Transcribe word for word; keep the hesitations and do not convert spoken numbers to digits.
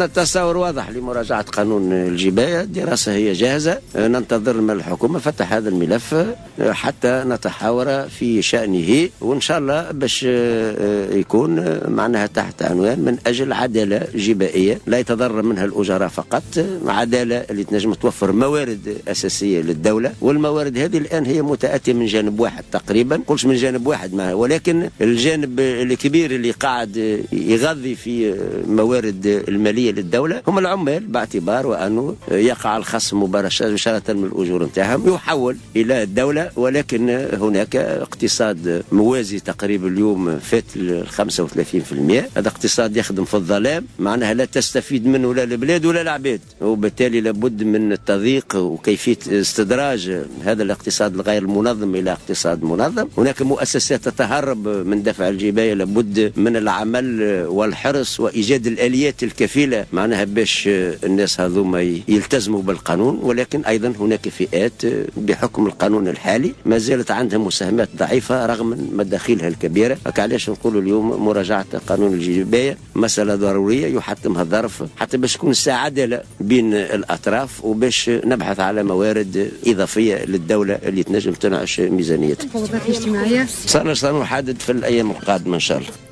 التصور واضح لمراجعة قانون الجباية، الدراسة هي جاهزة، ننتظر من الحكومة فتح هذا الملف حتى نتحاور في شأنه، وإن شاء الله باش يكون معناها تحت عنوان من أجل عدالة جبائية لا يتضرر منها الأجراء فقط، عدالة اللي تنجم توفر موارد أساسية للدولة، والموارد هذه الآن هي متأتية من جانب واحد تقريبا، قلش من جانب واحد معه، ولكن الجانب الكبير اللي قاعد يغذي في موارد المالية للدولة هم العمال، باعتبار وأنه يقع الخصم مباشرة من الأجور نتاعهم يحول إلى الدولة، ولكن هناك اقتصاد موازي تقريبا اليوم فات ال خمسة وثلاثين بالمئة، هذا اقتصاد يخدم في الظلام، معناها لا تستفيد منه لا البلاد ولا العباد، وبالتالي لابد من التضييق وكيفية استدراج هذا الاقتصاد الغير منظم إلى اقتصاد منظم. هناك مؤسسات تتهرب من دفع الجباية، لابد من العمل والحرص وإيجاد الآليات الكفيلة معناها باش الناس هذوما يلتزموا بالقانون، ولكن أيضا هناك فئات بحكم القانون الحالي ما زالت عندها مساهمات ضعيفة رغم مداخيلها الكبيرة. علاش نقولوا اليوم مراجعة قانون الجباية مسألة ضرورية يحتمها الظرف حتى باش تكون الساعة عدالة بين الأطراف، وباش نبحث على موارد إضافية للدولة اللي تنجم تنعش ميزانيتها. الاجتماعية سنحدد في الأيام القادمة إن شاء الله.